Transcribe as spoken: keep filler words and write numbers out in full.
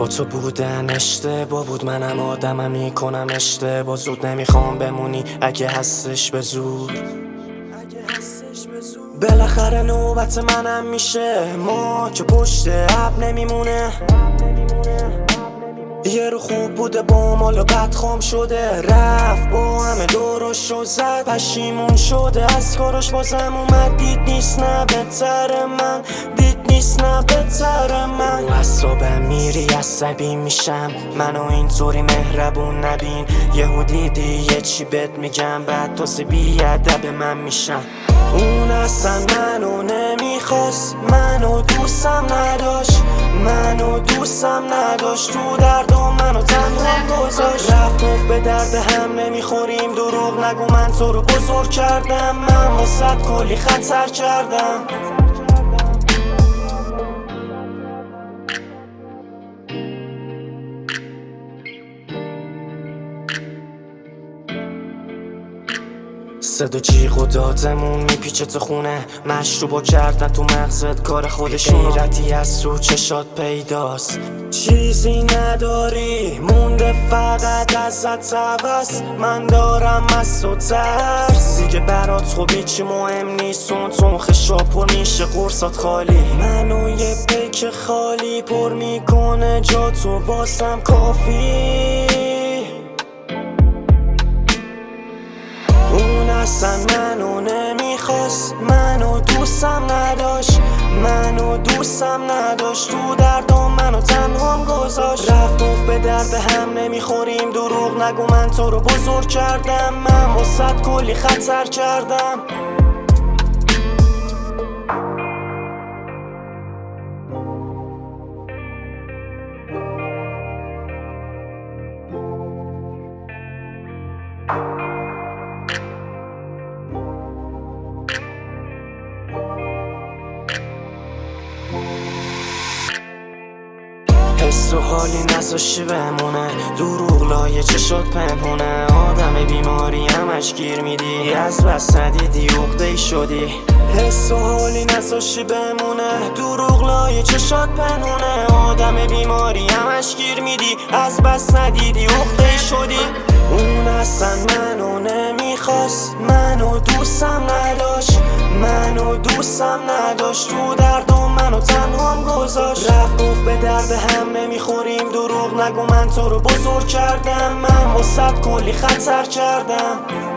با تو بودن اشتباه بود، منم آدمم میکنم اشتباه. زود نمیخوام بمونی اگه هستش به زور. بالاخره نوبت منم میشه، ما که پشت اب نمیمونه. یه رو خوب بوده با مالا بد خام شده، رفت با همه دورش رو زد، پشیمون شده از کاراش بازم اومد. دید نیست نه بهتر من، دید نیست نه بهتر من. اعصابم میری عصبی میشم، منو اینطوری مهربون نبین. یهو دیدی یه چی بهت میگم، بعد تازه بیادب من میشم. اون اصلا منو نمیخواست، منو دوستم نداشت، منو دوستم نداشت. تو دردم منو تنها گذاشت، رفت گفت به درد هم نمیخوریم. دروغ نگو من تو رو بزرگ کردم، من واسه کلی خطر کردم. صدا جیغ و دادمون میپیچه تو خونه، مشروبا کردن تو مغزت کار خودشون. غیرتی از تو چشات پیداست، چیزی نداری مونده فقط ازت عوض. من دارم از تو ترس، دیگه برات خوب هیچی مهم نیست. اون تون خشا پر میشه قرصات خالی، منو یه پیک خالی پر میکنه جا تو واسم کافی. اون اصلا منو نمیخواست، منو دوستم نداشت، منو دوستم نداشت. تو دردم منو تنهام گذاشت، رفت گفت به درد هم نمیخوریم. دروغ نگو من تو رو بزرگ کردم، من واسه کلی خطر کردم. حس و حالی نذاشی بمونه، دروغ لایه چشات پنهونه. آدم بیماری همش گیر میدی، از بس ندیدی عقده‌ای شدی. حس و حالی نذاشی بمونه، دروغ لایه چشات پنهونه. آدم بیماری همش گیر میدی، از بس ندیدی عقده‌ای شدی. اون اصلا منو نمیخواست، منو دوستم نداشت، منو دوستم نداشت. تو دردم منو تنهام گذاشت، رفت گفت به درد هم نمیخوریم. دروغ نگو من تو رو بزرگ کردم، من واسه کلی خطر کردم.